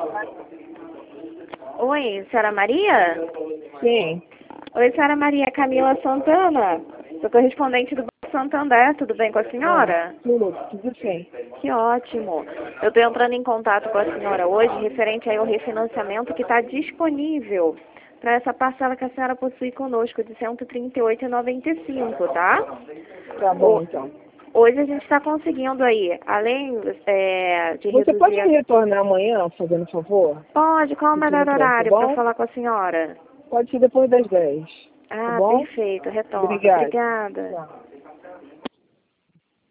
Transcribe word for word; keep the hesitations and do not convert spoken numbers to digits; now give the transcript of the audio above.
Oi, senhora Maria? Sim. Oi, senhora Maria Camila Santana. Sou correspondente do Banco Santander, tudo bem com a senhora? Ah, tudo, tudo sim. Que ótimo. Eu estou entrando em contato com a senhora hoje, referente aí ao refinanciamento que está disponível para essa parcela que a senhora possui conosco, de cento e trinta e oito reais e noventa e cinco centavos, tá? Tá bom, O- então. Hoje a gente está conseguindo aí, além é, de Você pode reduzir... me retornar amanhã, fazendo favor? Pode, qual é o Se melhor tiver tempo, tá horário para bom? falar com a senhora? Pode ser depois das dez. Tá Ah, bom? perfeito, retorno. Obrigada. Obrigada. Tchau.